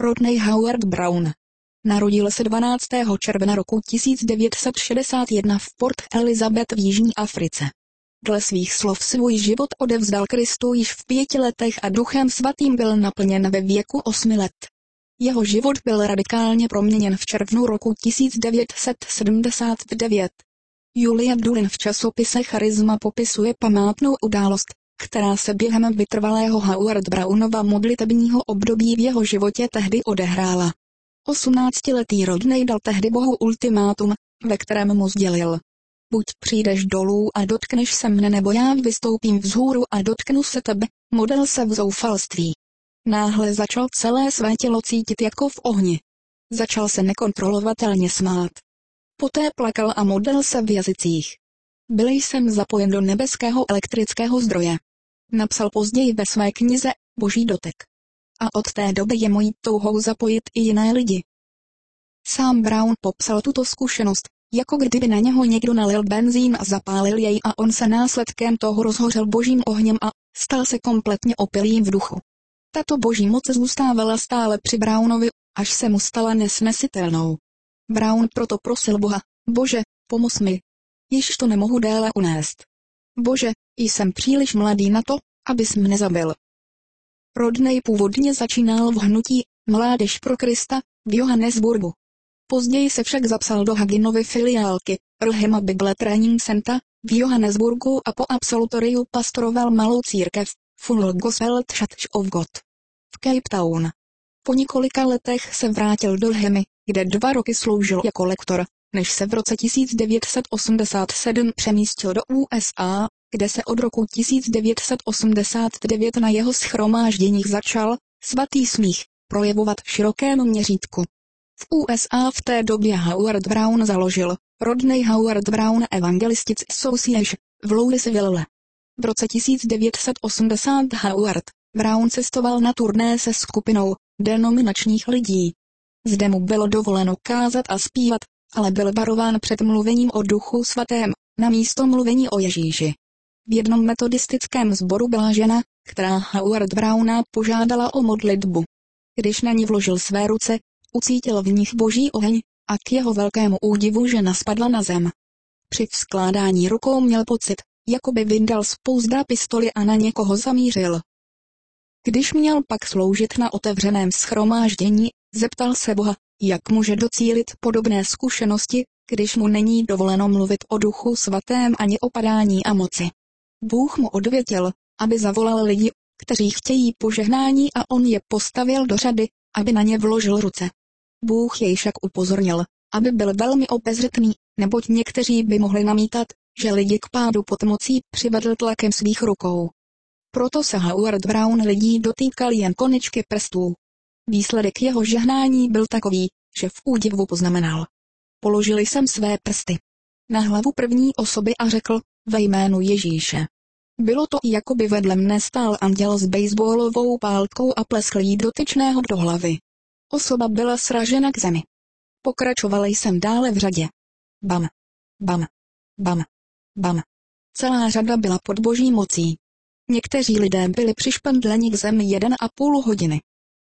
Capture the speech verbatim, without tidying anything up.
Rodney Howard Brown. Narodil se dvanáctého června roku tisíc devět set šedesát jedna v Port Elizabeth v Jižní Africe. Dle svých slov svůj život odevzdal Kristu již v pěti letech a Duchem svatým byl naplněn ve věku osmi let. Jeho život byl radikálně proměněn v červnu roku tisíc devět set sedmdesát devět. Julia Dulin v časopise Charisma popisuje památnou událost, která se během vytrvalého Howard Brownova modlitebního období v jeho životě tehdy odehrála. Osmnáctiletý Rodney dal tehdy Bohu ultimátum, ve kterém mu sdělil: buď přijdeš dolů a dotkneš se mne, nebo já vystoupím vzhůru a dotknu se tebe, modlil se v zoufalství. Náhle začal celé své tělo cítit jako v ohni. Začal se nekontrolovatelně smát. Poté plakal a modlil se v jazycích. Byl jsem zapojen do nebeského elektrického zdroje. Napsal později ve své knize Boží dotek. A od té doby je mojí touhou zapojit i jiné lidi. Sám Brown popsal tuto zkušenost, jako kdyby na něho někdo nalil benzín a zapálil jej a on se následkem toho rozhořel božím ohněm a stal se kompletně opilým v duchu. Tato boží moc zůstávala stále při Brownovi, až se mu stala nesnesitelnou. Brown proto prosil Boha: Bože, pomoz mi. Již to nemohu déle unést. Bože, jsem příliš mladý na to, abys mne zabil. Rodney původně začínal v hnutí Mládež pro Krista v Johannesburgu. Později se však zapsal do Haginovy filiálky Rhema Bible Training Center v Johannesburgu a po absolutoriu pastoroval malou církev Full Gospel Church of God v Cape Town. Po několika letech se vrátil do Rhemy, kde dva roky sloužil jako lektor, než se v roce tisíc devět set osmdesát sedm přemístil do U S A, kde se od roku tisíc devět set osmdesát devět na jeho shromážděních začal svatý smích projevovat v širokém měřítku. V U S A v té době Howard Brown založil Rodney Howard Brown Evangelistics Association v Louisville. V roce tisíc devět set osmdesát Howard Brown cestoval na turné se skupinou denominačních lidí. Zde mu bylo dovoleno kázat a zpívat, ale byl varován před mluvením o Duchu svatém, namísto mluvení o Ježíši. V jednom metodistickém sboru byla žena, která Howard Browna požádala o modlitbu. Když na ní vložil své ruce, ucítil v nich boží oheň a k jeho velkému údivu žena spadla na zem. Při vzkládání rukou měl pocit, jako by vyndal z pouzdra pistoli a na někoho zamířil. Když měl pak sloužit na otevřeném shromáždění, zeptal se Boha, jak může docílit podobné zkušenosti, když mu není dovoleno mluvit o Duchu svatém ani o padání a moci. Bůh mu odvětil, aby zavolal lidi, kteří chtějí požehnání, a on je postavil do řady, aby na ně vložil ruce. Bůh jej však upozornil, aby byl velmi obezřetný, neboť někteří by mohli namítat, že lidi k pádu pod mocí přivedl tlakem svých rukou. Proto se Howard Brown lidí dotýkal jen konečky prstů. Výsledek jeho žehnání byl takový, že v údivu poznamenal: Položil jsem své prsty na hlavu první osoby a řekl: ve jménu Ježíše. Bylo to, jako by vedle mne stál anděl s baseballovou pálkou a pleskl jí dotyčného do hlavy. Osoba byla sražena k zemi. Pokračoval jsem dále v řadě. Bam, bam, bam, bam. Celá řada byla pod boží mocí. Někteří lidé byli přišpendleni k zemi jeden a půl hodiny.